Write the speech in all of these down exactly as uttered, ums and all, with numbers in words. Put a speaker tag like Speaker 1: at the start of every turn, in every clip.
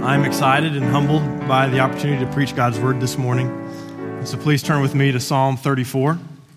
Speaker 1: I'm excited and humbled by the opportunity to preach God's word this morning. And so please turn with me to Psalm thirty-four.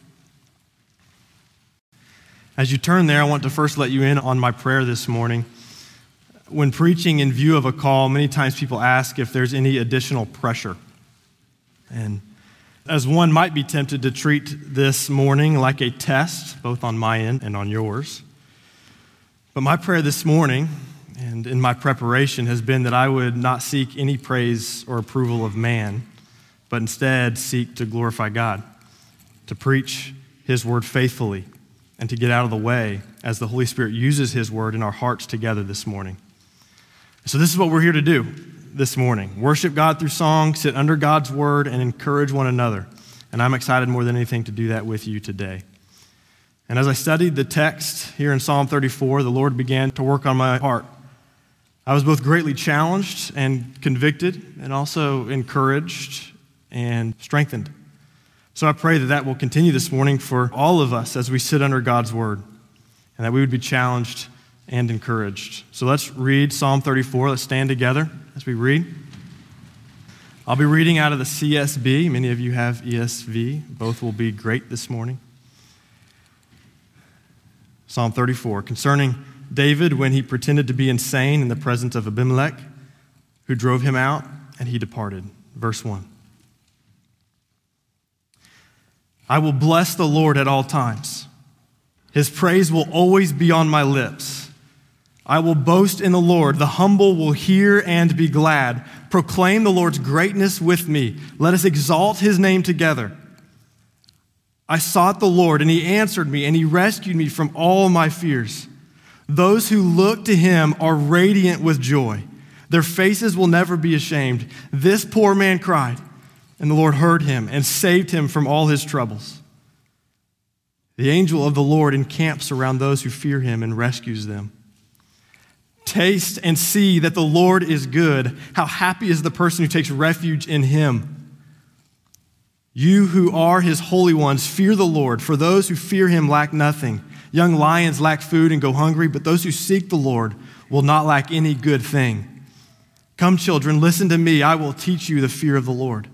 Speaker 1: As you turn there, I want to first let you in on my prayer this morning. When preaching in view of a call, many times people ask if there's any additional pressure. And as one might be tempted to treat this morning like a test, both on my end and on yours. But my prayer this morning and in my preparation has been that I would not seek any praise or approval of man, but instead seek to glorify God, to preach his word faithfully, and to get out of the way as the Holy Spirit uses his word in our hearts together this morning. So this is what we're here to do this morning. Worship God through song, sit under God's word, and encourage one another. And I'm excited more than anything to do that with you today. And as I studied the text here in Psalm thirty-four, the Lord began to work on my heart. I was both greatly challenged and convicted, and also encouraged and strengthened. So I pray that that will continue this morning for all of us as we sit under God's word, and that we would be challenged and encouraged. So let's read Psalm thirty-four. Let's stand together as we read. I'll be reading out of the C S B. Many of you have E S V. Both will be great this morning. Psalm thirty-four, concerning David when he pretended to be insane in the presence of Abimelech, who drove him out, and he departed. Verse one. I will bless the Lord at all times. His praise will always be on my lips. I will boast in the Lord. The humble will hear and be glad. Proclaim the Lord's greatness with me. Let us exalt his name together. I sought the Lord, and he answered me, and he rescued me from all my fears. Those who look to him are radiant with joy. Their faces will never be ashamed. This poor man cried, and the Lord heard him and saved him from all his troubles. The angel of the Lord encamps around those who fear him and rescues them. Taste and see that the Lord is good. How happy is the person who takes refuge in him. You who are his holy ones, fear the Lord, for those who fear him lack nothing. Young lions lack food and go hungry, but those who seek the Lord will not lack any good thing. Come, children, listen to me. I will teach you the fear of the Lord.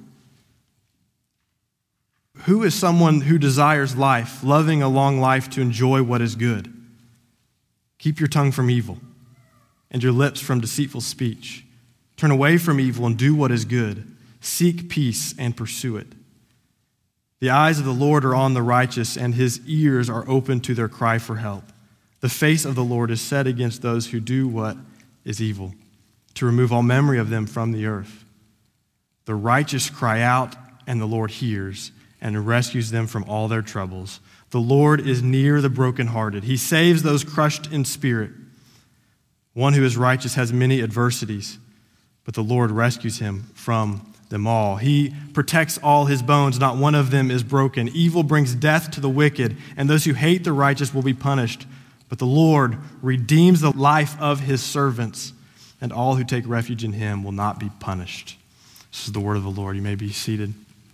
Speaker 1: Who is someone who desires life, loving a long life to enjoy what is good? Keep your tongue from evil and your lips from deceitful speech. Turn away from evil and do what is good. Seek peace and pursue it. The eyes of the Lord are on the righteous, and his ears are open to their cry for help. The face of the Lord is set against those who do what is evil, to remove all memory of them from the earth. The righteous cry out, and the Lord hears, and rescues them from all their troubles. The Lord is near the brokenhearted. He saves those crushed in spirit. One who is righteous has many adversities, but the Lord rescues him from them all. He protects all his bones, not one of them is broken. Evil brings death to the wicked, and those who hate the righteous will be punished. But the Lord redeems the life of his servants, and all who take refuge in him will not be punished. This is the word of the Lord. You may be seated.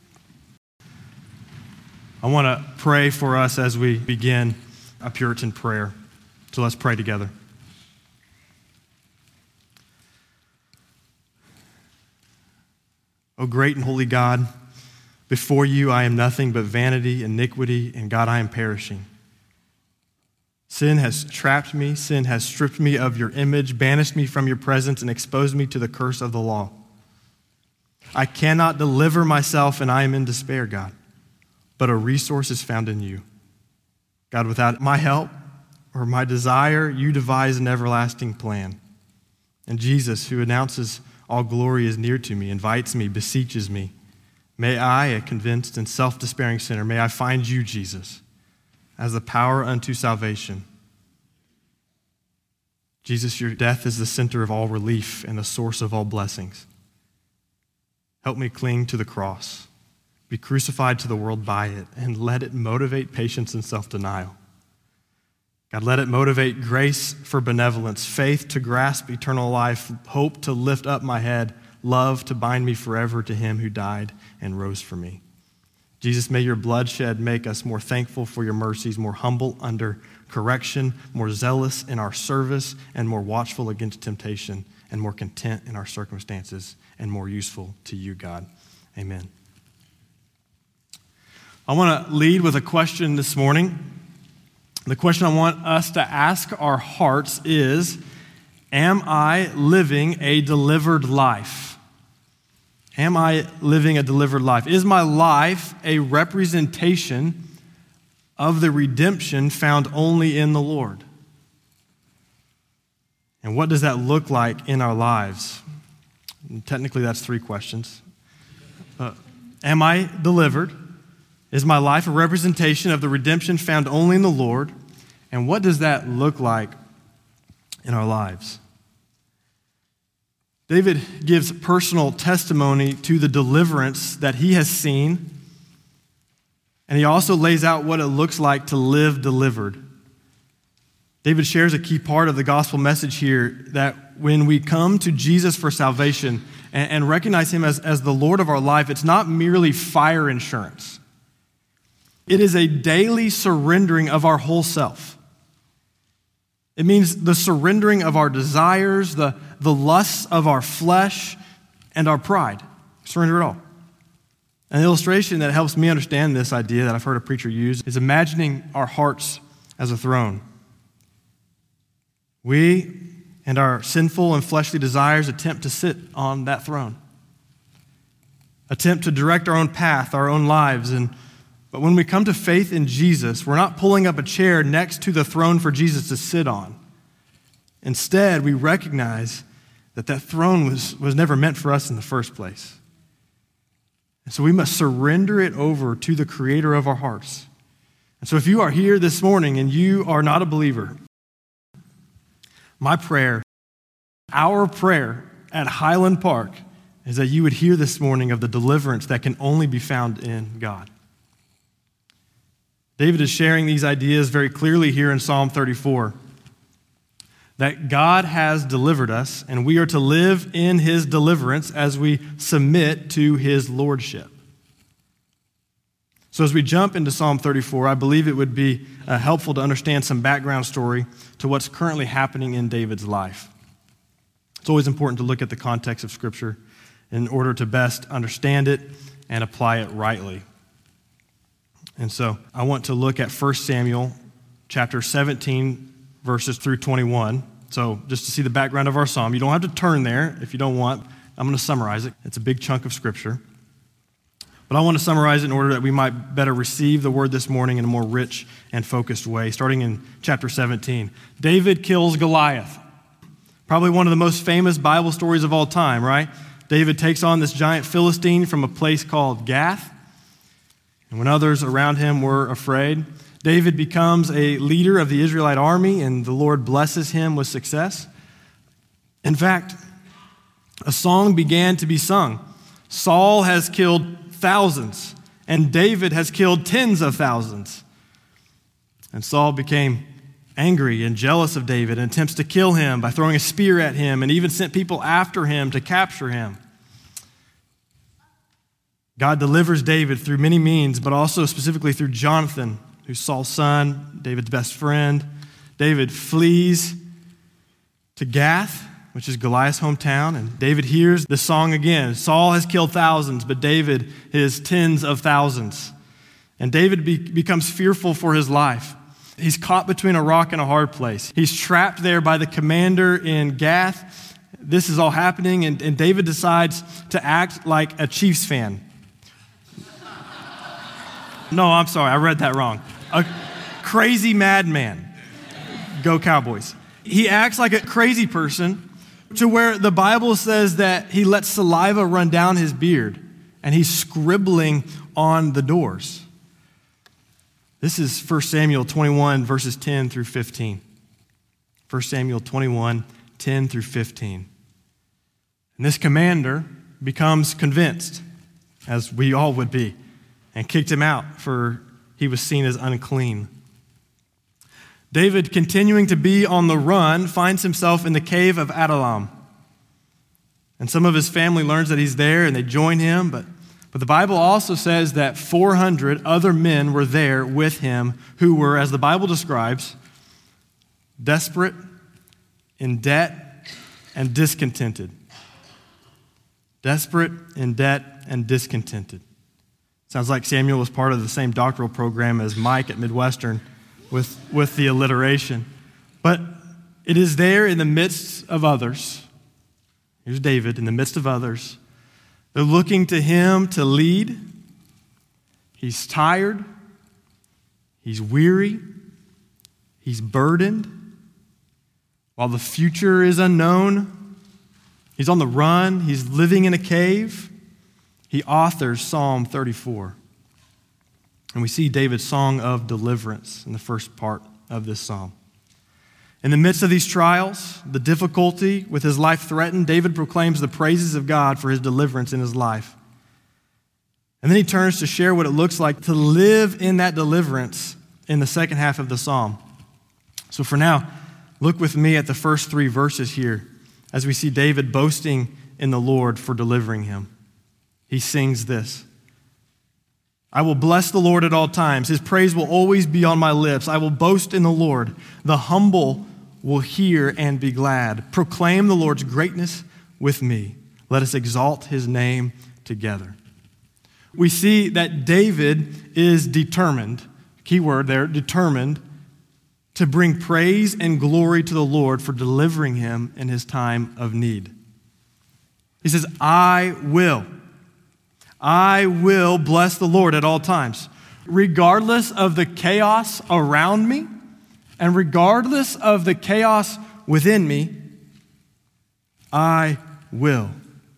Speaker 1: I want to pray for us as we begin a Puritan prayer. So let's pray together. O great and holy God, before you I am nothing but vanity, iniquity, and God, I am perishing. Sin has trapped me. Sin has stripped me of your image, banished me from your presence, and exposed me to the curse of the law. I cannot deliver myself, and I am in despair, God. But a resource is found in you. God, without my help or my desire, you devise an everlasting plan. And Jesus, who announces all glory is near to me, invites me, beseeches me. May I, a convinced and self-despairing sinner, may I find you, Jesus, as the power unto salvation. Jesus, your death is the center of all relief and the source of all blessings. Help me cling to the cross, be crucified to the world by it, and let it motivate patience and self-denial. God, let it motivate grace for benevolence, faith to grasp eternal life, hope to lift up my head, love to bind me forever to him who died and rose for me. Jesus, may your bloodshed make us more thankful for your mercies, more humble under correction, more zealous in our service, and more watchful against temptation. and more content in our circumstances and more useful to you, God. Amen. I want to lead with a question this morning. The question I want us to ask our hearts is, am I living a delivered life? Am I living a delivered life? Is my life a representation of the redemption found only in the Lord? And what does that look like in our lives? And technically, that's three questions. Uh, am I delivered? Is my life a representation of the redemption found only in the Lord? And what does that look like in our lives? David gives personal testimony to the deliverance that he has seen, and he also lays out what it looks like to live delivered. David shares a key part of the gospel message here, that when we come to Jesus for salvation and, and recognize him as, as the Lord of our life, it's not merely fire insurance. It is a daily surrendering of our whole self. It means the surrendering of our desires, the, the lusts of our flesh, and our pride. Surrender it all. An illustration that helps me understand this idea that I've heard a preacher use is imagining our hearts as a throne. We and our sinful and fleshly desires attempt to sit on that throne, attempt to direct our own path, our own lives. And but when we come to faith in Jesus, we're not pulling up a chair next to the throne for Jesus to sit on. Instead, we recognize that that throne was, was never meant for us in the first place. And so we must surrender it over to the creator of our hearts. And so if you are here this morning and you are not a believer, my prayer, our prayer at Highland Park, is that you would hear this morning of the deliverance that can only be found in God. David is sharing these ideas very clearly here in Psalm thirty-four, that God has delivered us, and we are to live in his deliverance as we submit to his lordship. So as we jump into Psalm thirty-four, I believe it would be uh, helpful to understand some background story to what's currently happening in David's life. It's always important to look at the context of Scripture in order to best understand it and apply it rightly. And so I want to look at First Samuel chapter seventeen, verses through twenty-one. So just to see the background of our psalm, you don't have to turn there if you don't want. I'm going to summarize it. It's a big chunk of Scripture. But I want to summarize it in order that we might better receive the word this morning in a more rich and focused way. Starting in chapter seventeen, David kills Goliath. Probably one of the most famous Bible stories of all time, right? David takes on this giant Philistine from a place called Gath. And when others around him were afraid, David becomes a leader of the Israelite army, and the Lord blesses him with success. In fact, a song began to be sung. Saul has killed thousands, and David has killed tens of thousands. And Saul became angry and jealous of David and attempts to kill him by throwing a spear at him, and even sent people after him to capture him. God delivers David through many means, but also specifically through Jonathan, who's Saul's son, David's best friend. David flees to Gath, which is Goliath's hometown, and David hears the song again. Saul has killed thousands, but David his tens of thousands. And David be- becomes fearful for his life. He's caught between a rock and a hard place. He's trapped there by the commander in Gath. This is all happening, and, and David decides to act like a Chiefs fan. No, I'm sorry, I read that wrong. A crazy madman. Go Cowboys. He acts like a crazy person to where the Bible says that he lets saliva run down his beard and he's scribbling on the doors. This is First Samuel twenty-one, verses ten through fifteen. First Samuel twenty-one, ten through fifteen. And this commander becomes convinced, as we all would be, and kicked him out, for he was seen as unclean. David, continuing to be on the run, finds himself in the cave of Adullam. And some of his family learns that he's there, and they join him. But, but the Bible also says that four hundred other men were there with him who were, as the Bible describes, desperate, in debt, and discontented. Desperate, in debt, and discontented. Sounds like Samuel was part of the same doctoral program as Mike at Midwestern with, with the alliteration. But it is there in the midst of others. Here's David in the midst of others. They're looking to him to lead. He's tired. He's weary. He's burdened. While the future is unknown, he's on the run. He's living in a cave. He authors Psalm thirty-four. And we see David's song of deliverance in the first part of this psalm. In the midst of these trials, the difficulty with his life threatened, David proclaims the praises of God for his deliverance in his life. And then he turns to share what it looks like to live in that deliverance in the second half of the psalm. So for now, look with me at the first three verses here as we see David boasting in the Lord for delivering him. He sings this: I will bless the Lord at all times. His praise will always be on my lips. I will boast in the Lord. The humble will hear and be glad. Proclaim the Lord's greatness with me. Let us exalt his name together. We see that David is determined, key word there, determined, to bring praise and glory to the Lord for delivering him in his time of need. He says, I will. I will bless the Lord at all times, regardless of the chaos around me and regardless of the chaos within me. I will.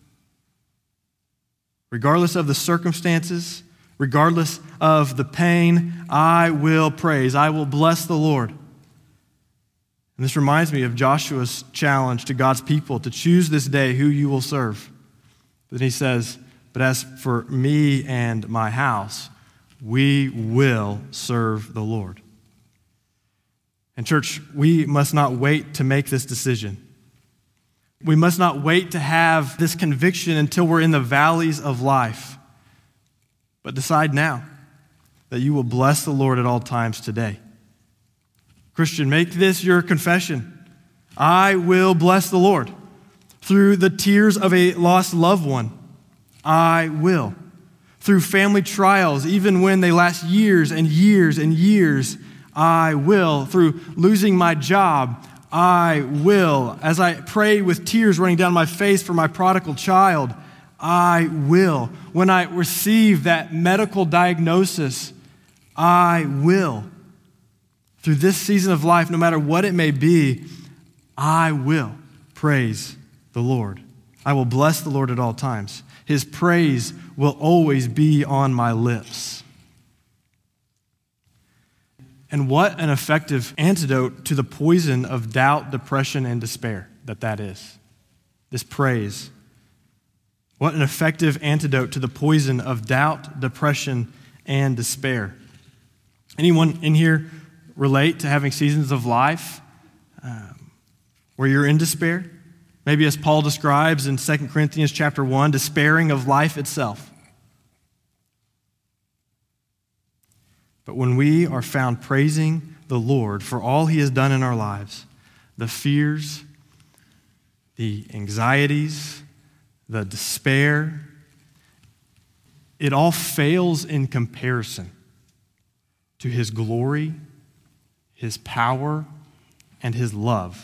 Speaker 1: Regardless of the circumstances, regardless of the pain, I will praise. I will bless the Lord. And this reminds me of Joshua's challenge to God's people to choose this day who you will serve. Then he says, but as for me and my house, we will serve the Lord. And church, we must not wait to make this decision. We must not wait to have this conviction until we're in the valleys of life. But decide now that you will bless the Lord at all times today. Christian, make this your confession. I will bless the Lord. Through the tears of a lost loved one, I will. Through family trials, even when they last years and years and years, I will. Through losing my job, I will. As I pray with tears running down my face for my prodigal child, I will. When I receive that medical diagnosis, I will. Through this season of life, no matter what it may be, I will praise the Lord. I will bless the Lord at all times. His praise will always be on my lips. And what an effective antidote to the poison of doubt, depression, and despair that that is. This praise. What an effective antidote to the poison of doubt, depression, and despair. Anyone in here relate to having seasons of life um, where you're in despair? Maybe as Paul describes in Second Corinthians chapter one, despairing of life itself. But when we are found praising the Lord for all he has done in our lives, the fears, the anxieties, the despair, it all fails in comparison to his glory, his power, and his love.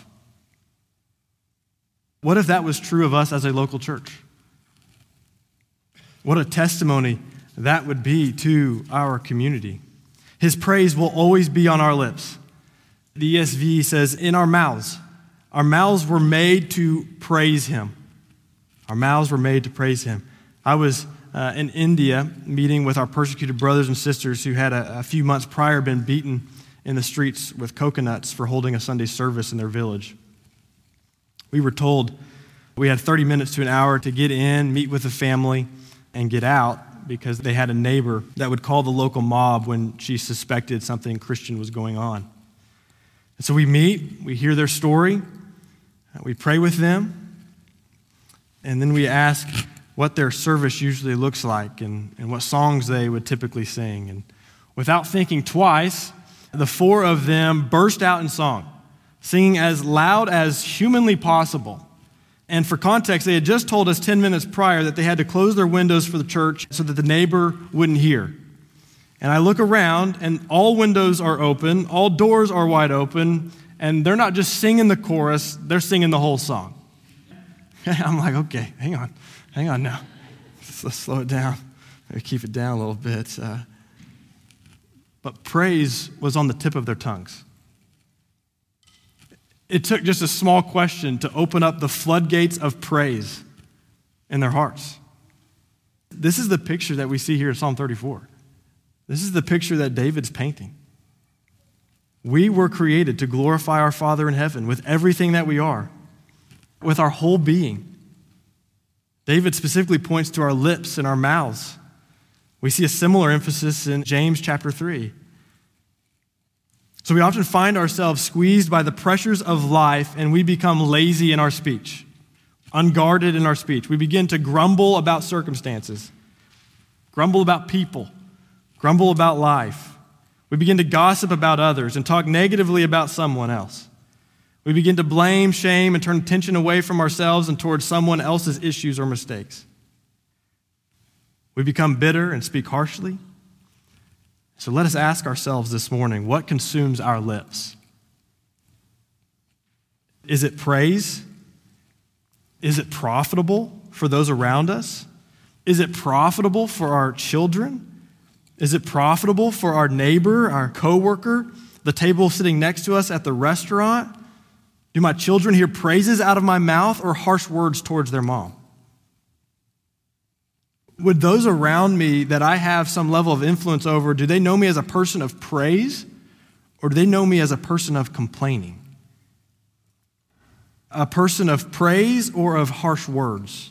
Speaker 1: What if that was true of us as a local church? What a testimony that would be to our community. His praise will always be on our lips. The E S V says, in our mouths. Our mouths were made to praise him. Our mouths were made to praise him. I was uh, in India meeting with our persecuted brothers and sisters who had a, a few months prior been beaten in the streets with coconuts for holding a Sunday service in their village. We were told we had thirty minutes to an hour to get in, meet with the family, and get out because they had a neighbor that would call the local mob when she suspected something Christian was going on. And so we meet, we hear their story, we pray with them, and then we ask what their service usually looks like and, and what songs they would typically sing. And without thinking twice, the four of them burst out in song, singing as loud as humanly possible. And for context, they had just told us ten minutes prior that they had to close their windows for the church so that the neighbor wouldn't hear. And I look around, and all windows are open, all doors are wide open, and they're not just singing the chorus, they're singing the whole song. I'm like, okay, hang on, hang on now. Let's slow it down. Maybe keep it down a little bit. Uh, but praise was on the tip of their tongues. It took just a small question to open up the floodgates of praise in their hearts. This is the picture that we see here in Psalm thirty-four. This is the picture that David's painting. We were created to glorify our Father in heaven with everything that we are, with our whole being. David specifically points to our lips and our mouths. We see a similar emphasis in James chapter three. So we often find ourselves squeezed by the pressures of life, and we become lazy in our speech, unguarded in our speech. We begin to grumble about circumstances, grumble about people, grumble about life. We begin to gossip about others and talk negatively about someone else. We begin to blame, shame, and turn attention away from ourselves and towards someone else's issues or mistakes. We become bitter and speak harshly. So let us ask ourselves this morning, what consumes our lips? Is it praise? Is it profitable for those around us? Is it profitable for our children? Is it profitable for our neighbor, our coworker, the table sitting next to us at the restaurant? Do my children hear praises out of my mouth or harsh words towards their mom? Would those around me that I have some level of influence over, do they know me as a person of praise, or do they know me as a person of complaining? A person of praise or of harsh words?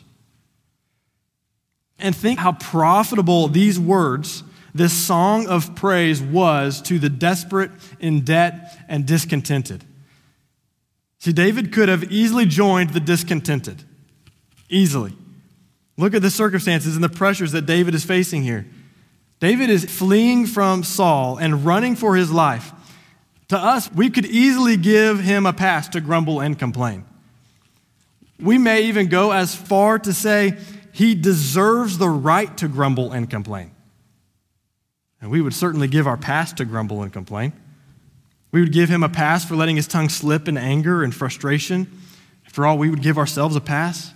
Speaker 1: And think how profitable these words, this song of praise, was to the desperate, in debt, and discontented. See, David could have easily joined the discontented. Easily. Look at the circumstances and the pressures that David is facing here. David is fleeing from Saul and running for his life. To us, we could easily give him a pass to grumble and complain. We may even go as far to say he deserves the right to grumble and complain. And we would certainly give our pass to grumble and complain. We would give him a pass for letting his tongue slip in anger and frustration. After all, we would give ourselves a pass.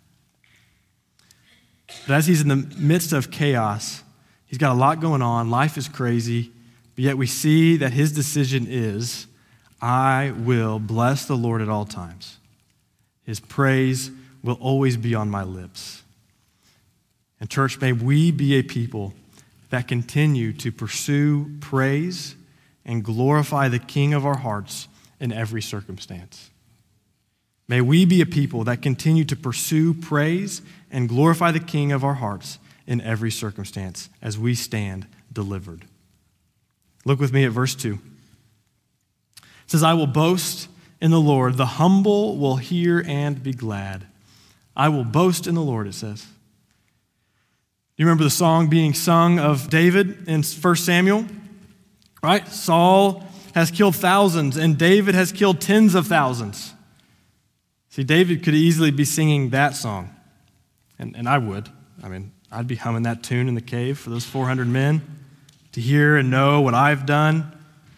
Speaker 1: But as he's in the midst of chaos, he's got a lot going on, life is crazy, but yet we see that his decision is, I will bless the Lord at all times. His praise will always be on my lips. And church, may we be a people that continue to pursue praise and glorify the King of our hearts in every circumstance. May we be a people that continue to pursue praise and glorify the King of our hearts in every circumstance as we stand delivered. Look with me at verse two. It says, I will boast in the Lord. The humble will hear and be glad. I will boast in the Lord, it says. You remember the song being sung of David in First Samuel? Right? Saul has killed thousands, and David has killed tens of thousands. See, David could easily be singing that song, and, and I would. I mean, I'd be humming that tune in the cave for those four hundred men to hear and know what I've done.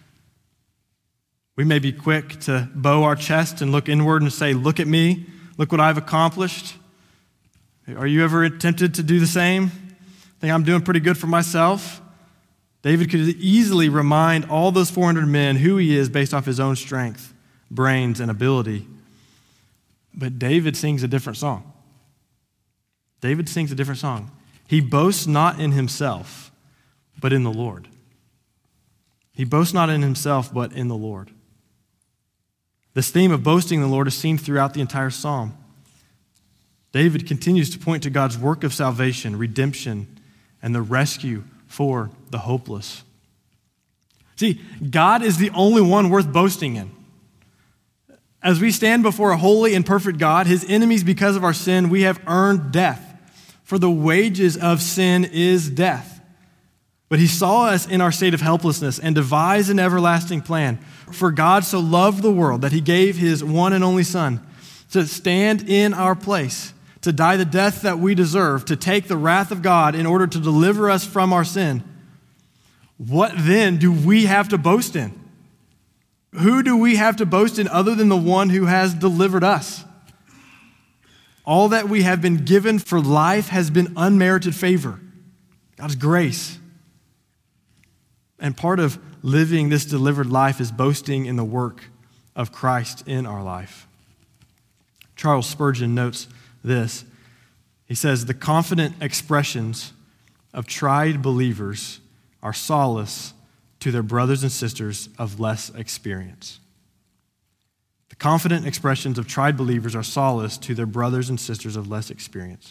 Speaker 1: We may be quick to bow our chest and look inward and say, look at me, look what I've accomplished. Are you ever tempted to do the same? Think I'm doing pretty good for myself? David could easily remind all those four hundred men who he is based off his own strength, brains, and ability. But David sings a different song. David sings a different song. He boasts not in himself, but in the Lord. He boasts not in himself, but in the Lord. This theme of boasting in the Lord is seen throughout the entire psalm. David continues to point to God's work of salvation, redemption, and the rescue for the hopeless. See, God is the only one worth boasting in. As we stand before a holy and perfect God, his enemies, because of our sin, we have earned death. For the wages of sin is death. But he saw us in our state of helplessness and devised an everlasting plan. For God so loved the world that he gave his one and only Son, to stand in our place, to die the death that we deserve, to take the wrath of God in order to deliver us from our sin, what then do we have to boast in? Who do we have to boast in other than the one who has delivered us? All that we have been given for life has been unmerited favor, God's grace. And part of living this delivered life is boasting in the work of Christ in our life. Charles Spurgeon notes this. He says, the confident expressions of tried believers are solace to their brothers and sisters of less experience. The confident expressions of tried believers are solace to their brothers and sisters of less experience.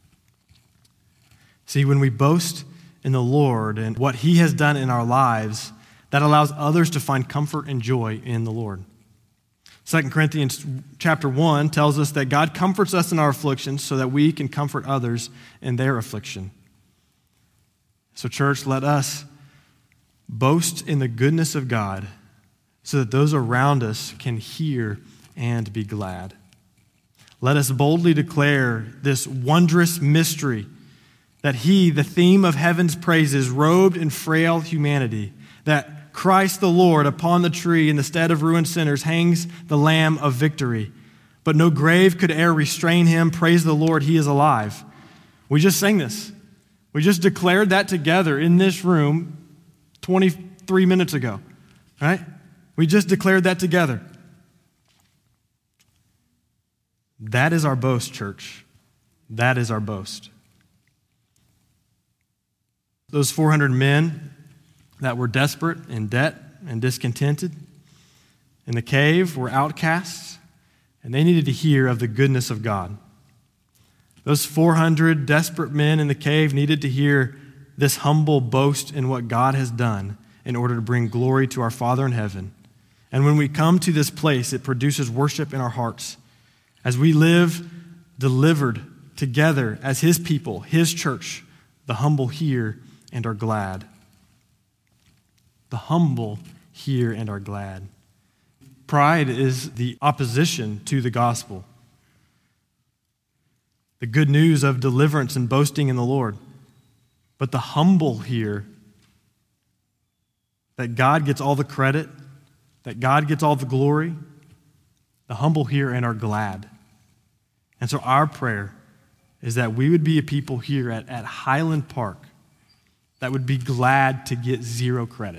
Speaker 1: See, when we boast in the Lord and what He has done in our lives, that allows others to find comfort and joy in the Lord. Second Corinthians chapter one tells us that God comforts us in our afflictions so that we can comfort others in their affliction. So church, let us boast in the goodness of God so that those around us can hear and be glad. Let us boldly declare this wondrous mystery that He, the theme of heaven's praises, robed in frail humanity, that Christ the Lord upon the tree in the stead of ruined sinners hangs the Lamb of victory. But no grave could e'er restrain Him. Praise the Lord, He is alive. We just sang this. We just declared that together in this room twenty-three minutes ago, right? We just declared that together. That is our boast, church. That is our boast. Those four hundred men that were desperate, in debt, and discontented in the cave were outcasts, and they needed to hear of the goodness of God. Those four hundred desperate men in the cave needed to hear this humble boast in what God has done in order to bring glory to our Father in heaven. And when we come to this place, it produces worship in our hearts. As we live delivered together as His people, His church, the humble hear and are glad. The humble hear and are glad. Pride is the opposition to the gospel. The good news of deliverance and boasting in the Lord. But the humble hear that God gets all the credit, that God gets all the glory. The humble hear and are glad. And so our prayer is that we would be a people here at, at Highland Park that would be glad to get zero credit.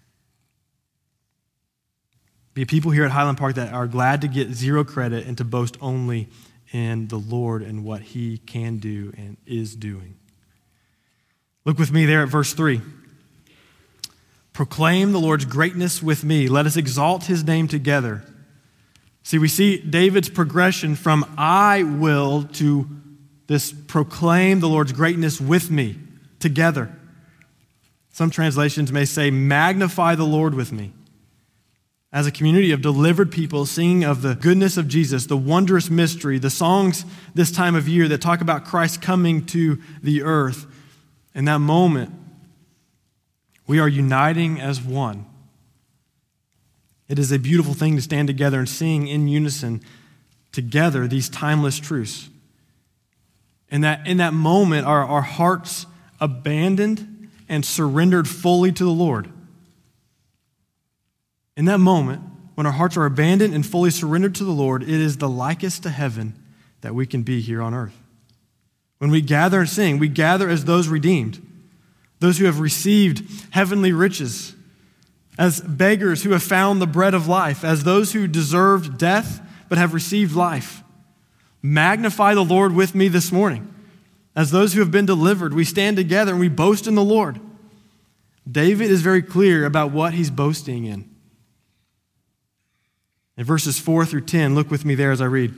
Speaker 1: Be a people here at Highland Park that are glad to get zero credit and to boast only in the Lord and what He can do and is doing. Look with me there at verse three. Proclaim the Lord's greatness with me. Let us exalt His name together. See, we see David's progression from I will to this proclaim the Lord's greatness with me together. Some translations may say magnify the Lord with me. As a community of delivered people singing of the goodness of Jesus, the wondrous mystery, the songs this time of year that talk about Christ coming to the earth, in that moment, we are uniting as one. It is a beautiful thing to stand together and sing in unison together these timeless truths. In that, in that moment, our, our hearts abandoned and surrendered fully to the Lord. In that moment, when our hearts are abandoned and fully surrendered to the Lord, it is the likest to heaven that we can be here on earth. When we gather and sing, we gather as those redeemed, those who have received heavenly riches, as beggars who have found the bread of life, as those who deserved death but have received life. Magnify the Lord with me this morning. As those who have been delivered, we stand together and we boast in the Lord. David is very clear about what he's boasting in. In verses four through ten, look with me there as I read.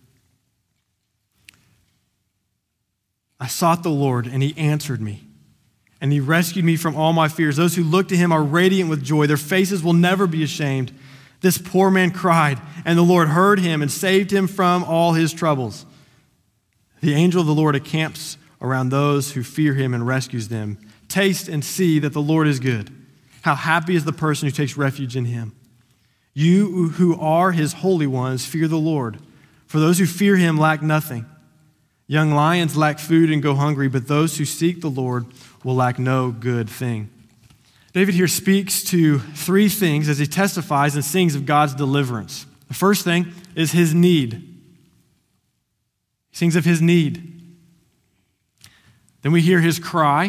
Speaker 1: I sought the Lord, and He answered me, and He rescued me from all my fears. Those who look to Him are radiant with joy. Their faces will never be ashamed. This poor man cried, and the Lord heard him and saved him from all his troubles. The angel of the Lord encamps around those who fear Him and rescues them. Taste and see that the Lord is good. How happy is the person who takes refuge in Him. You who are His holy ones, fear the Lord. For those who fear him lack nothing. Young lions lack food and go hungry, but those who seek the Lord will lack no good thing. David here speaks to three things as he testifies and sings of God's deliverance. The first thing is his need. He sings of his need. Then we hear his cry.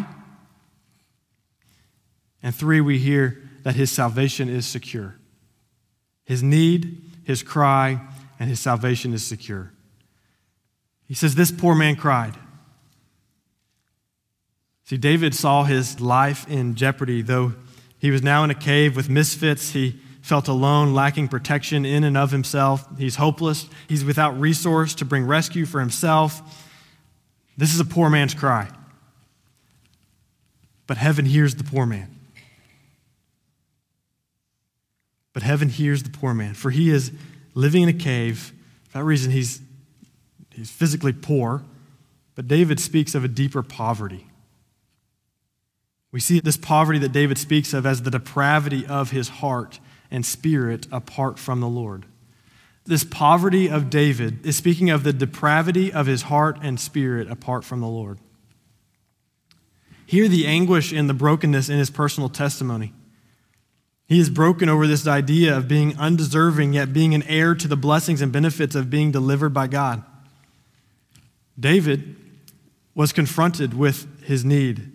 Speaker 1: And three, we hear that his salvation is secure. His need, his cry, and his salvation is secure. He says, this poor man cried. See, David saw his life in jeopardy. Though he was now in a cave with misfits, he felt alone, lacking protection in and of himself. He's hopeless. He's without resource to bring rescue for himself. This is a poor man's cry. But heaven hears the poor man. But heaven hears the poor man, for he is living in a cave. For that reason, he's, he's physically poor. But David speaks of a deeper poverty. We see this poverty that David speaks of as the depravity of his heart and spirit apart from the Lord. This poverty of David is speaking of the depravity of his heart and spirit apart from the Lord. Hear the anguish and the brokenness in his personal testimony. He is broken over this idea of being undeserving, yet being an heir to the blessings and benefits of being delivered by God. David was confronted with his need.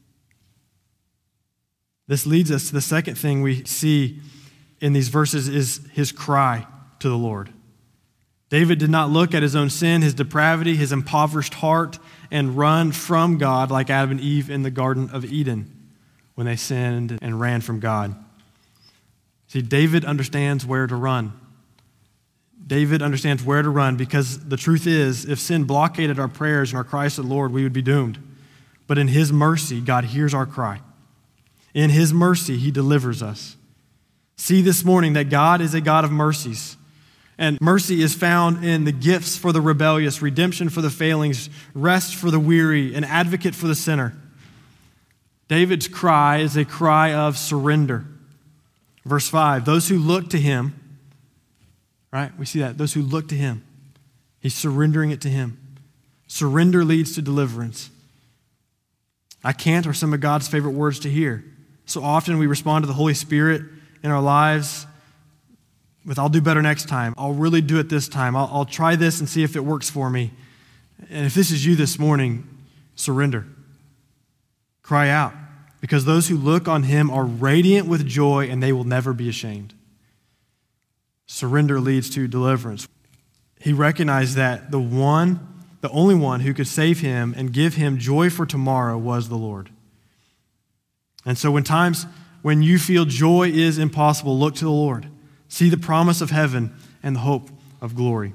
Speaker 1: This leads us to the second thing we see in these verses is his cry to the Lord. David did not look at his own sin, his depravity, his impoverished heart, and run from God like Adam and Eve in the Garden of Eden when they sinned and ran from God. See, David understands where to run. David understands where to run because the truth is, if sin blockaded our prayers and our cries to the Lord, we would be doomed. But in his mercy, God hears our cry. In his mercy, he delivers us. See this morning that God is a God of mercies. And mercy is found in the gifts for the rebellious, redemption for the failings, rest for the weary, an advocate for the sinner. David's cry is a cry of surrender. Verse five, those who look to him, right? We see that. Those who look to him. He's surrendering it to him. Surrender leads to deliverance. I can't are some of God's favorite words to hear. So often we respond to the Holy Spirit in our lives with, I'll do better next time. I'll really do it this time. I'll, I'll try this and see if it works for me. And if this is you this morning, surrender. Cry out. Because those who look on him are radiant with joy and they will never be ashamed. Surrender leads to deliverance. He recognized that the one, the only one who could save him and give him joy for tomorrow was the Lord. And so when times when you feel joy is impossible, look to the Lord. See the promise of heaven and the hope of glory.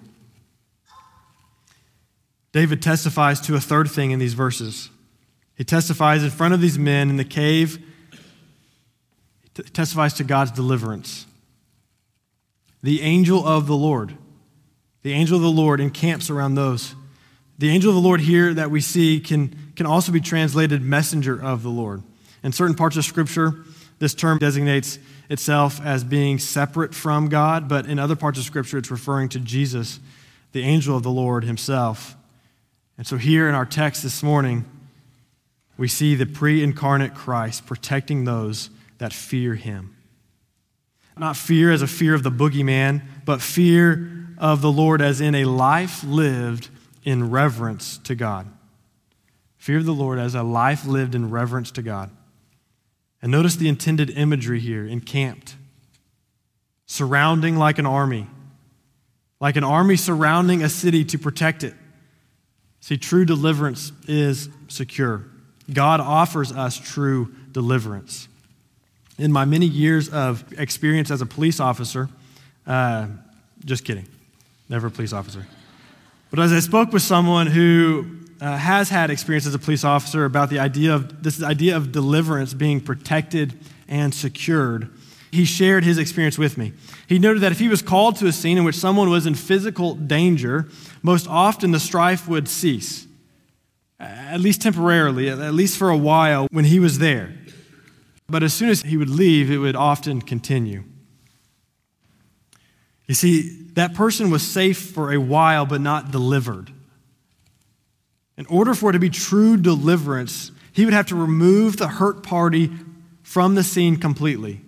Speaker 1: David testifies to a third thing in these verses. He testifies in front of these men in the cave. He t- testifies to God's deliverance. The angel of the Lord. The angel of the Lord encamps around those. The angel of the Lord here that we see can, can also be translated messenger of the Lord. In certain parts of Scripture, this term designates itself as being separate from God, but in other parts of Scripture, it's referring to Jesus, the angel of the Lord himself. And so here in our text this morning, we see the pre-incarnate Christ protecting those that fear him. Not fear as a fear of the boogeyman, but fear of the Lord as in a life lived in reverence to God. Fear of the Lord as a life lived in reverence to God. And notice the intended imagery here, encamped, surrounding like an army, like an army surrounding a city to protect it. See, true deliverance is secure. God offers us true deliverance. In my many years of experience as a police officer, uh, just kidding, never a police officer. But as I spoke with someone who uh, has had experience as a police officer about the idea of this idea of deliverance being protected and secured, he shared his experience with me. He noted that if he was called to a scene in which someone was in physical danger, most often the strife would cease. At least temporarily, at least for a while when he was there. But as soon as he would leave, it would often continue. You see, that person was safe for a while, but not delivered. In order for it to be true deliverance, he would have to remove the hurt party from the scene completely.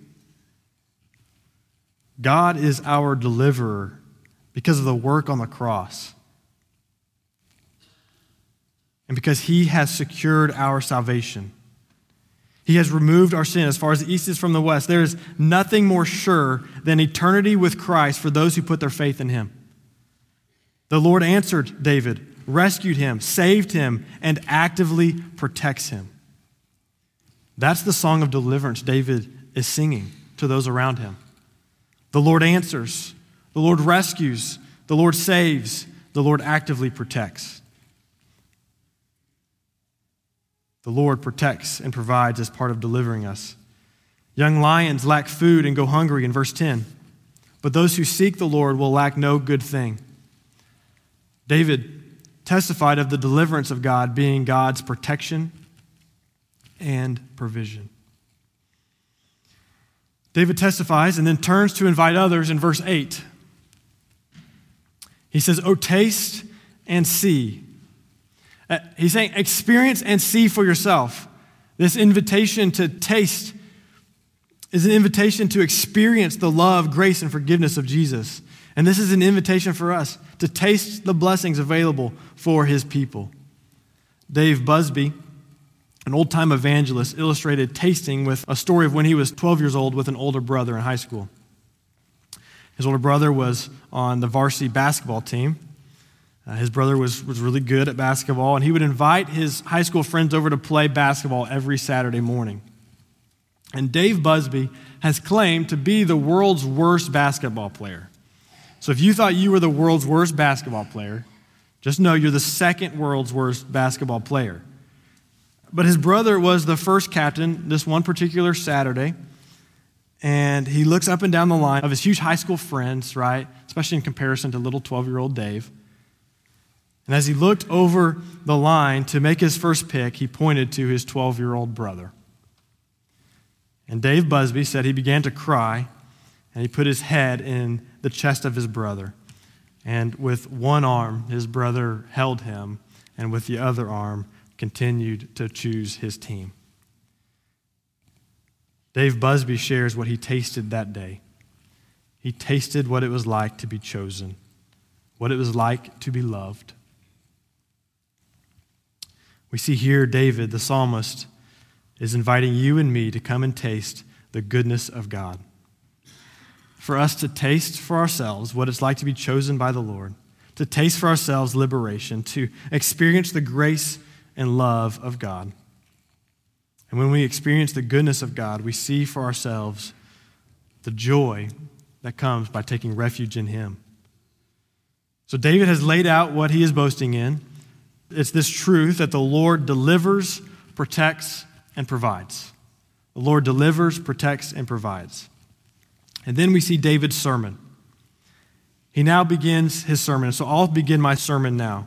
Speaker 1: God is our deliverer because of the work on the cross. And because he has secured our salvation. He has removed our sin as far as the east is from the west. There is nothing more sure than eternity with Christ for those who put their faith in him. The Lord answered David, rescued him, saved him, and actively protects him. That's the song of deliverance David is singing to those around him. The Lord answers, the Lord rescues, the Lord saves, the Lord actively protects. The Lord protects and provides as part of delivering us. Young lions lack food and go hungry in verse ten, but those who seek the Lord will lack no good thing. David testified of the deliverance of God being God's protection and provision. David testifies and then turns to invite others in verse eight. He says, "Oh, taste and see." Uh, he's saying, experience and see for yourself. This invitation to taste is an invitation to experience the love, grace, and forgiveness of Jesus. And this is an invitation for us to taste the blessings available for his people. Dave Busby, an old-time evangelist, illustrated tasting with a story of when he was twelve years old with an older brother in high school. His older brother was on the varsity basketball team. Uh, his brother was, was really good at basketball, and he would invite his high school friends over to play basketball every Saturday morning. And Dave Busby has claimed to be the world's worst basketball player. So if you thought you were the world's worst basketball player, just know you're the second world's worst basketball player. But his brother was the first captain this one particular Saturday, and he looks up and down the line of his huge high school friends, right, especially in comparison to little twelve-year-old Dave. And as he looked over the line to make his first pick, he pointed to his twelve-year-old brother. And Dave Busby said he began to cry, and he put his head in the chest of his brother. And with one arm, his brother held him, and with the other arm, continued to choose his team. Dave Busby shares what he tasted that day. He tasted what it was like to be chosen, what it was like to be loved. We see here David, the psalmist, is inviting you and me to come and taste the goodness of God. For us to taste for ourselves what it's like to be chosen by the Lord, to taste for ourselves liberation, to experience the grace and love of God. And when we experience the goodness of God, we see for ourselves the joy that comes by taking refuge in him. So David has laid out what he is boasting in. It's this truth that the Lord delivers, protects, and provides. The Lord delivers, protects, and provides. And then we see David's sermon. He now begins his sermon. So I'll begin my sermon now.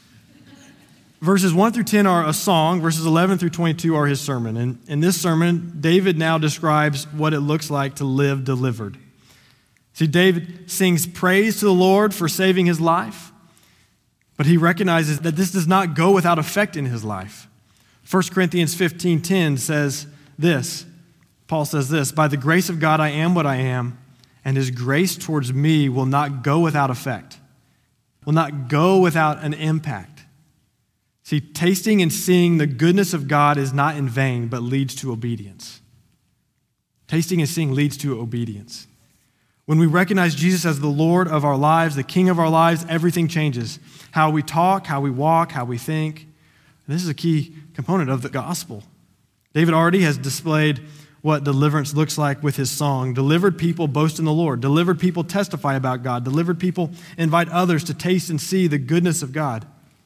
Speaker 1: Verses one through ten are a song. Verses eleven through twenty-two are his sermon. And in this sermon, David now describes what it looks like to live delivered. See, David sings praise to the Lord for saving his life, but he recognizes that this does not go without effect in his life. First Corinthians fifteen ten says this. Paul says this, "By the grace of God I am what I am, and his grace towards me will not go without effect, will not go without an impact." See, tasting and seeing the goodness of God is not in vain, but leads to obedience. Tasting and seeing leads to obedience. When we recognize Jesus as the Lord of our lives, the King of our lives, everything changes. How we talk, how we walk, how we think. And this is a key component of the gospel. David already has displayed what deliverance looks like with his song. Delivered people boast in the Lord. Delivered people testify about God. Delivered people invite others to taste and see the goodness of God.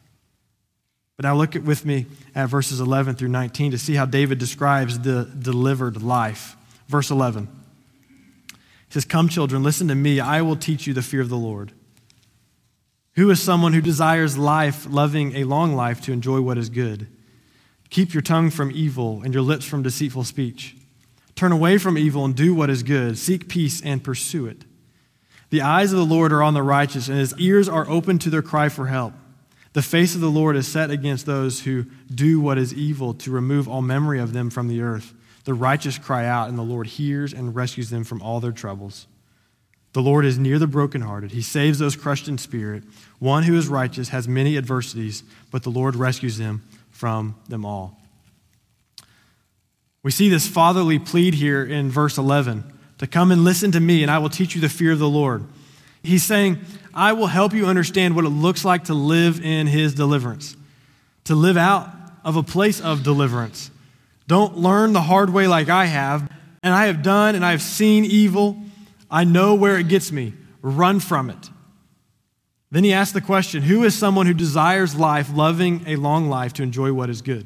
Speaker 1: But now look at with me at verses eleven through nineteen to see how David describes the delivered life. Verse eleven. He says, "Come, children, listen to me. I will teach you the fear of the Lord. Who is someone who desires life, loving a long life to enjoy what is good? Keep your tongue from evil and your lips from deceitful speech. Turn away from evil and do what is good. Seek peace and pursue it. The eyes of the Lord are on the righteous, and his ears are open to their cry for help. The face of the Lord is set against those who do what is evil, to remove all memory of them from the earth. The righteous cry out, and the Lord hears and rescues them from all their troubles. The Lord is near the brokenhearted. He saves those crushed in spirit. One who is righteous has many adversities, but the Lord rescues them from them all. We see this fatherly plead here in verse eleven, to come and listen to me, and I will teach you the fear of the Lord. He's saying, I will help you understand what it looks like to live in his deliverance, to live out of a place of deliverance. Don't learn the hard way like I have. And I have done and I have seen evil. I know where it gets me. Run from it. Then he asks the question, who is someone who desires life, loving a long life to enjoy what is good?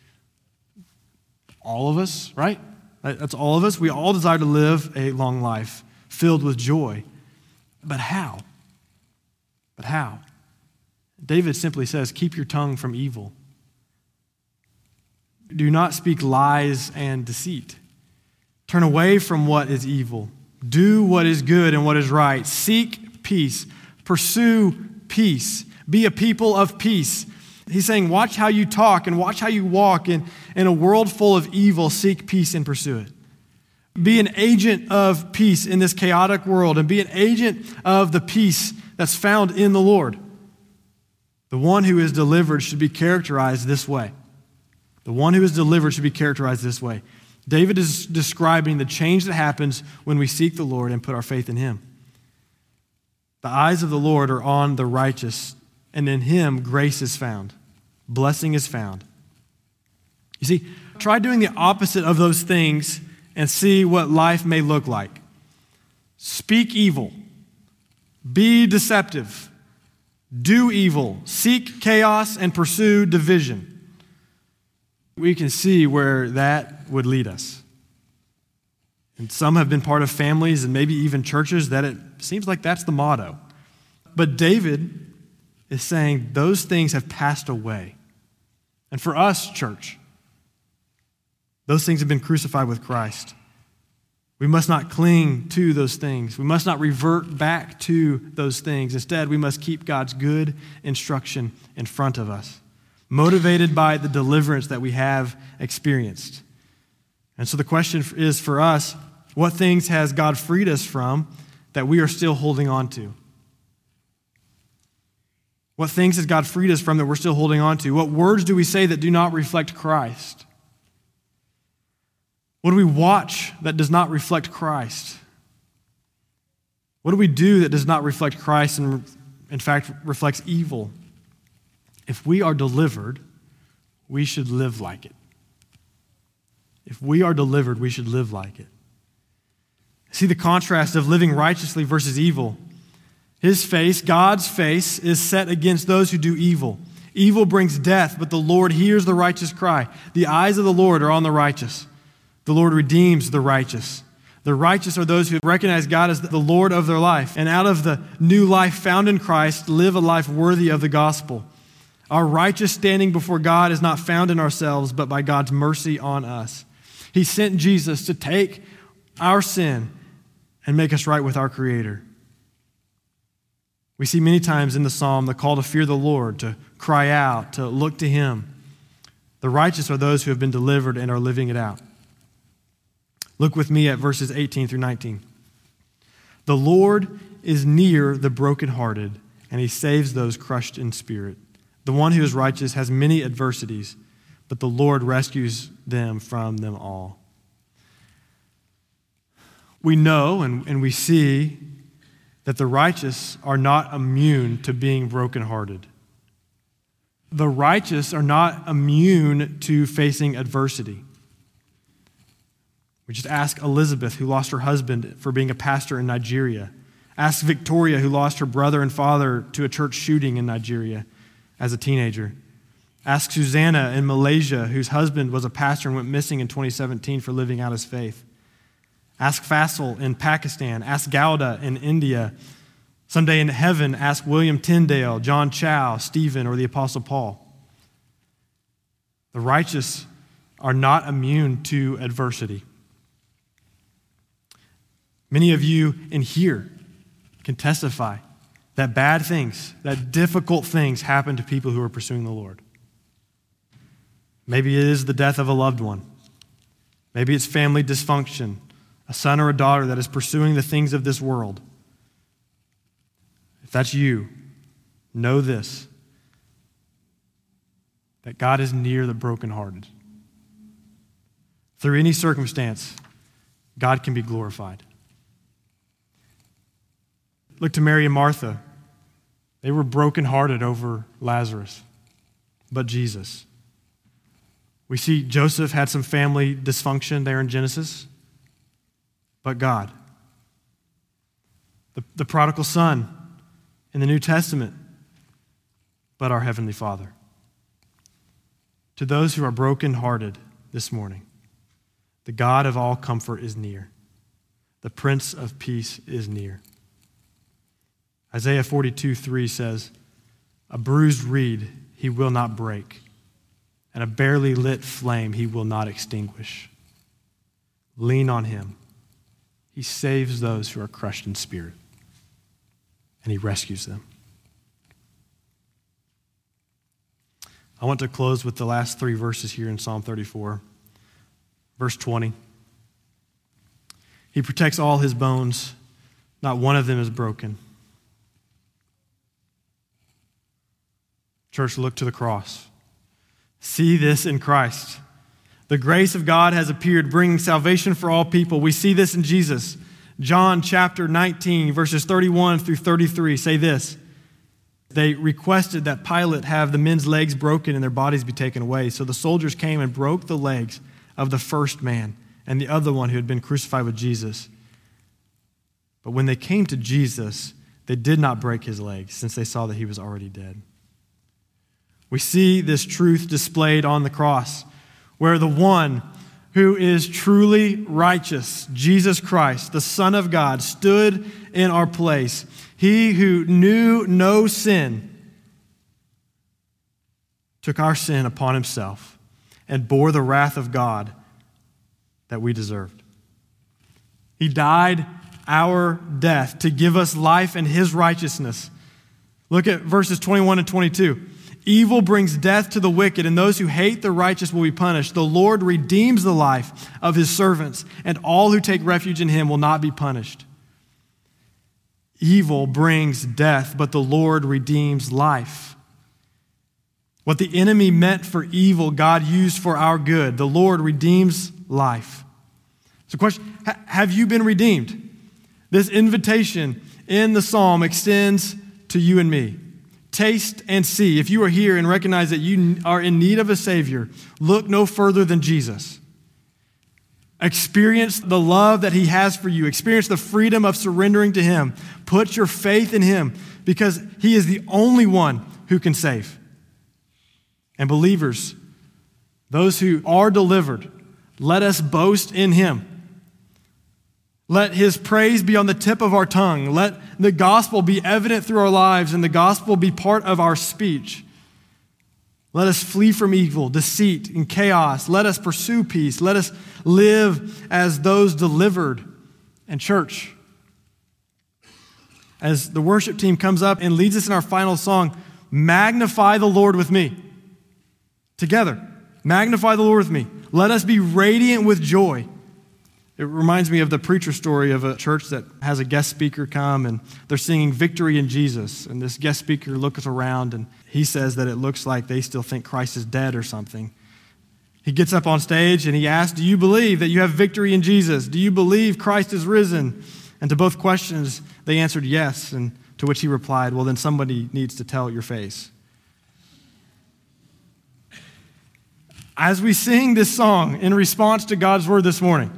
Speaker 1: All of us, right? That's all of us. We all desire to live a long life filled with joy. But how? But how? David simply says, keep your tongue from evil. Do not speak lies and deceit. Turn away from what is evil. Do what is good and what is right. Seek peace. Pursue peace. Be a people of peace. He's saying, watch how you talk and watch how you walk. In, in a world full of evil, seek peace and pursue it. Be an agent of peace in this chaotic world, and be an agent of the peace that's found in the Lord. The one who is delivered should be characterized this way. The one who is delivered should be characterized this way. David is describing the change that happens when we seek the Lord and put our faith in him. The eyes of the Lord are on the righteous, and in him grace is found. Blessing is found. You see, try doing the opposite of those things and see what life may look like. Speak evil. Be deceptive. Do evil. Seek chaos and pursue division. We can see where that would lead us. And some have been part of families and maybe even churches that it seems like that's the motto. But David is saying those things have passed away. And for us, church, those things have been crucified with Christ. We must not cling to those things. We must not revert back to those things. Instead, we must keep God's good instruction in front of us, motivated by the deliverance that we have experienced. And so the question is for us, what things has God freed us from that we are still holding on to? What things has God freed us from that we're still holding on to? What words do we say that do not reflect Christ? What do we watch that does not reflect Christ? What do we do that does not reflect Christ and, in fact, reflects evil? If we are delivered, we should live like it. If we are delivered, we should live like it. See the contrast of living righteously versus evil. His face, God's face, is set against those who do evil. Evil brings death, but the Lord hears the righteous cry. The eyes of the Lord are on the righteous. The Lord redeems the righteous. The righteous are those who recognize God as the Lord of their life, and out of the new life found in Christ, live a life worthy of the gospel. Our righteous standing before God is not found in ourselves, but by God's mercy on us. He sent Jesus to take our sin and make us right with our Creator. We see many times in the psalm the call to fear the Lord, to cry out, to look to Him. The righteous are those who have been delivered and are living it out. Look with me at verses eighteen through nineteen. The Lord is near the brokenhearted, and He saves those crushed in spirit. The one who is righteous has many adversities, but the Lord rescues them from them all. We know and, and we see that the righteous are not immune to being brokenhearted. The righteous are not immune to facing adversity. We just ask Elizabeth, who lost her husband for being a pastor in Nigeria. Ask Victoria, who lost her brother and father to a church shooting in Nigeria as a teenager. Ask Susanna in Malaysia, whose husband was a pastor and went missing in twenty seventeen for living out his faith. Ask Faisal in Pakistan. Ask Gauda in India. Someday in heaven, ask William Tyndale, John Chow, Stephen, or the Apostle Paul. The righteous are not immune to adversity. Many of you in here can testify that bad things, that difficult things happen to people who are pursuing the Lord. Maybe it is the death of a loved one. Maybe it's family dysfunction, a son or a daughter that is pursuing the things of this world. If that's you, know this, that God is near the brokenhearted. Through any circumstance, God can be glorified. Look to Mary and Martha. They were brokenhearted over Lazarus, but Jesus. We see Joseph had some family dysfunction there in Genesis, but God. The, the prodigal son in the New Testament, but our Heavenly Father. To those who are brokenhearted this morning, the God of all comfort is near. The Prince of Peace is near. Isaiah forty-two three says, "A bruised reed he will not break, and a barely lit flame he will not extinguish." Lean on him. He saves those who are crushed in spirit, and he rescues them. I want to close with the last three verses here in Psalm thirty-four. Verse twenty. He protects all his bones. Not one of them is broken. Church, look to the cross. See this in Christ. The grace of God has appeared, bringing salvation for all people. We see this in Jesus. John chapter nineteen, verses thirty-one through thirty-three say this. They requested that Pilate have the men's legs broken and their bodies be taken away. So the soldiers came and broke the legs of the first man and the other one who had been crucified with Jesus. But when they came to Jesus, they did not break his legs, since they saw that he was already dead. We see this truth displayed on the cross, where the one who is truly righteous, Jesus Christ, the Son of God, stood in our place. He who knew no sin took our sin upon himself and bore the wrath of God that we deserved. He died our death to give us life and his righteousness. Look at verses twenty-one and twenty-two. Evil brings death to the wicked, and those who hate the righteous will be punished. The Lord redeems the life of his servants, and all who take refuge in him will not be punished. Evil brings death, but the Lord redeems life. What the enemy meant for evil, God used for our good. The Lord redeems life. So question, have you been redeemed? This invitation in the psalm extends to you and me. Taste and see. If you are here and recognize that you are in need of a Savior, look no further than Jesus. Experience the love that he has for you. Experience the freedom of surrendering to him. Put your faith in him, because he is the only one who can save. And believers, those who are delivered, let us boast in him. Let his praise be on the tip of our tongue. Let the gospel be evident through our lives, and the gospel be part of our speech. Let us flee from evil, deceit, and chaos. Let us pursue peace. Let us live as those delivered. And church, as the worship team comes up and leads us in our final song, magnify the Lord with me. Together, magnify the Lord with me. Let us be radiant with joy. It reminds me of the preacher story of a church that has a guest speaker come, and they're singing Victory in Jesus. And this guest speaker looks around, and he says that it looks like they still think Christ is dead or something. He gets up on stage and he asks, do you believe that you have victory in Jesus? Do you believe Christ is risen? And to both questions, they answered yes. And to which he replied, well, then somebody needs to tell your face. As we sing this song in response to God's word this morning,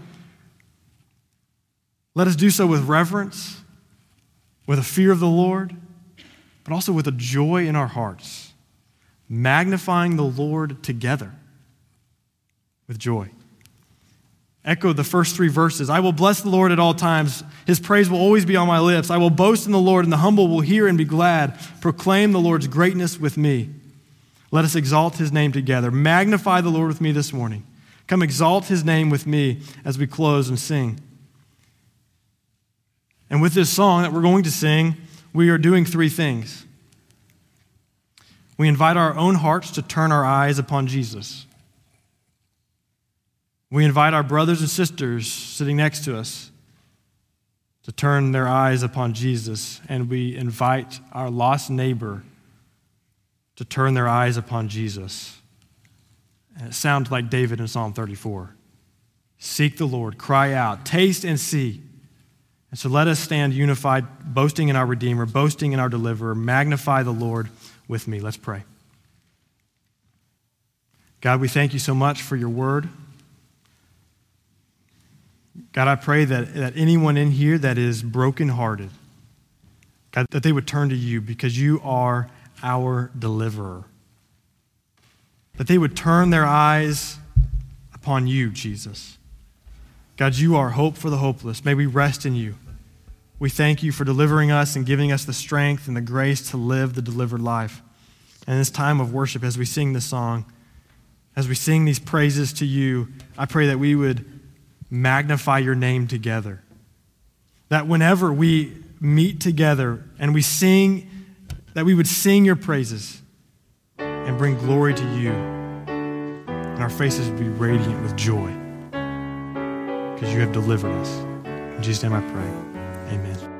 Speaker 1: let us do so with reverence, with a fear of the Lord, but also with a joy in our hearts, magnifying the Lord together with joy. Echo the first three verses. I will bless the Lord at all times. His praise will always be on my lips. I will boast in the Lord, and the humble will hear and be glad. Proclaim the Lord's greatness with me. Let us exalt his name together. Magnify the Lord with me this morning. Come exalt his name with me as we close and sing. And with this song that we're going to sing, we are doing three things. We invite our own hearts to turn our eyes upon Jesus. We invite our brothers and sisters sitting next to us to turn their eyes upon Jesus. And we invite our lost neighbor to turn their eyes upon Jesus. And it sounds like David in Psalm thirty-four. Seek the Lord, cry out, taste and see. And so let us stand unified, boasting in our Redeemer, boasting in our Deliverer, magnify the Lord with me. Let's pray. God, we thank you so much for your word. God, I pray that, that anyone in here that is brokenhearted, God, that they would turn to you because you are our deliverer. That they would turn their eyes upon you, Jesus. God, you are hope for the hopeless. May we rest in you. We thank you for delivering us and giving us the strength and the grace to live the delivered life. And in this time of worship, as we sing this song, as we sing these praises to you, I pray that we would magnify your name together. That whenever we meet together and we sing, that we would sing your praises and bring glory to you. And our faces would be radiant with joy because you have delivered us. In Jesus' name I pray. Amen.